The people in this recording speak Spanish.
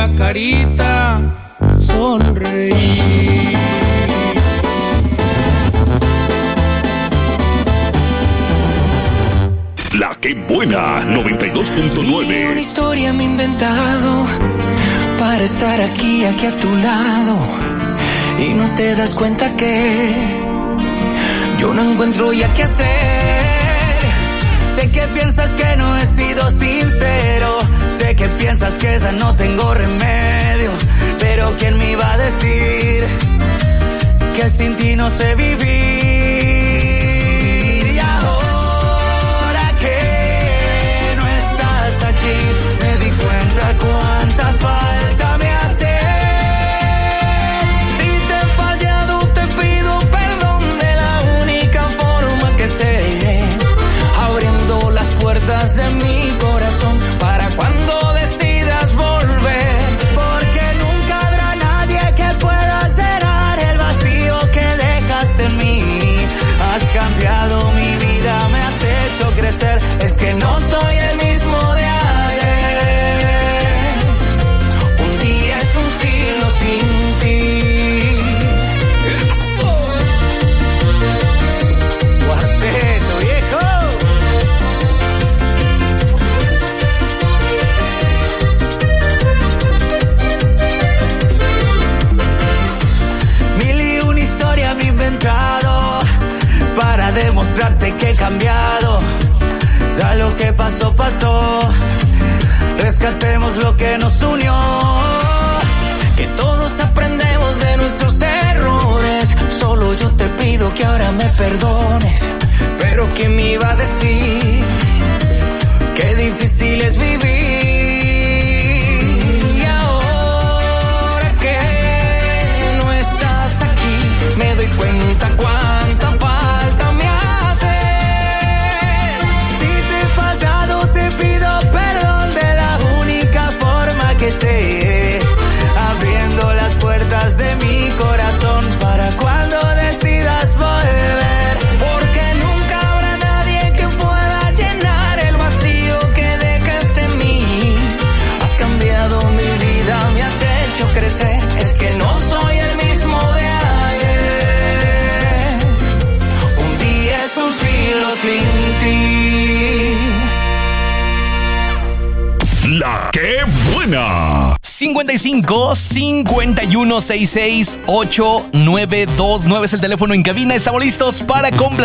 la carita sonreír. La que buena, 92.9. Una historia me he inventado para estar aquí a tu lado. Y no te das cuenta que yo no encuentro ya qué hacer. Sé que piensas que no he sido sincero. Sé que piensas que ya no tengo remedio. Pero ¿quién me iba a decir que sin ti no sé vivir? Y ahora que no estás aquí, me di cuenta cuánta falta me hace. Si te he fallado, te pido perdón de la única forma que sé. Abriendo las puertas de mi corazón para cuando decidas volver. Porque nunca habrá nadie que pueda llenar el vacío que dejaste en mí. Has cambiado mi vida, me has hecho crecer. Es que no soy el mismo de ayer. Un día es un siglo sin ti. Cuarteto, viejo. Mil y una historia me he inventado para demostrarte que he cambiado. Ya lo que pasó, pasó. Rescatemos lo que nos unió. Que todos aprendemos de nuestros errores. Solo yo te pido que ahora me perdones. Pero ¿quién me iba a decir qué difícil es vivir? Y ahora que no estás aquí, me doy cuenta cuánta falta me hace. Si te he fallado, te pido perdón de la única forma que sé. Abriendo las puertas de mi corazón para cuando decidas volver. Porque nunca habrá nadie que pueda llenar el vacío que dejaste en mí. Has cambiado mi vida, me has hecho crecer. Es que no soy el mismo de ayer. Un día es un siglo sin ti. La que buena. 55 51 66 8929 es el teléfono en cabina. Estamos listos para complacer